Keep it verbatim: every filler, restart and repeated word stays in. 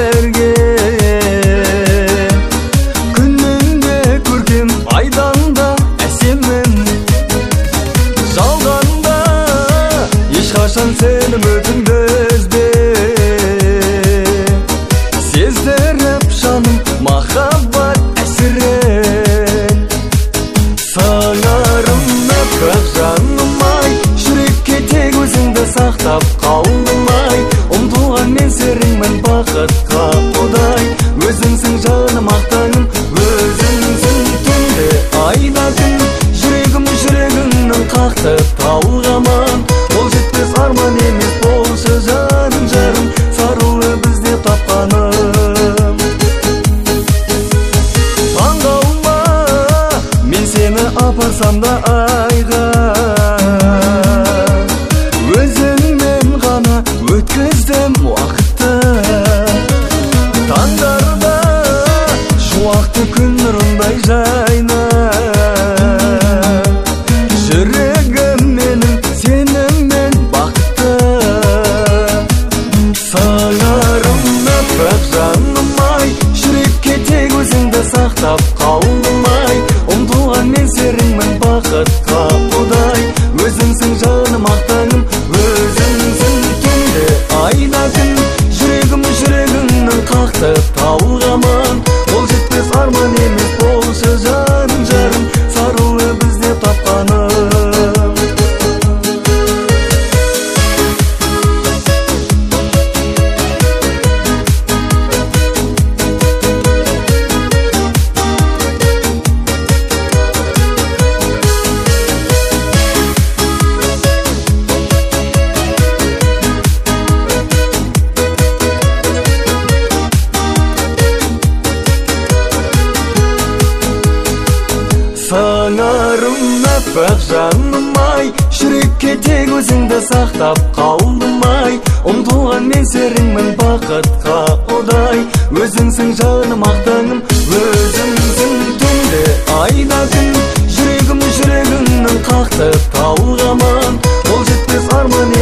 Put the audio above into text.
берген. Күніңде көркем айдан да әсемін, жалғанда ешқашан сенің өтіңді үзбе. Сездіріп жаным махаббат әсірін, сыңарым өпіп жаным ай, жүрекке тек өзіңді сақтап қалдым ай. Ұмтылған мен серіңмін бақытқа құдай, өзіңсің жаным ақтаңым, өзіңсің түнде айда күн. Жүрегім жүрегіңнің қақты талғаман, ол жетпес арман емес болшы жаным жарым, сарылы бізде тапқаным. Таңғалма, мен сені апарсам да айға, өзіңмен ғана өткіздім уақытты. Таңдарда шуақты күн нұрындай жайна, жүрегім менің сеніммен бақытты. Сыңарым өпіп жаным ай, жүрекке тек өзіңді сақтап қалдым ай. Ұмтылған мен серіңмін бақытқа құдай, өзіңсің жаным ақтаңым, өзіңсің түнде айда күн. Жүрегім жүрегіңнің қақты талғаман, ол жетпес арман емес болшы жаным жарым, сарылы бізде тапқаным. Сыңарым өпіп жаным ай, жүрекке тек өзіңді сақтап қалдым ай. Ұмтылған мен серіңмін бақытқа құдай, өзіңсің жаным ақтаңым, өзіңсің түнде айда күн. Жүрегім жүрегіңнің қақты талғаман, ол жетпес арман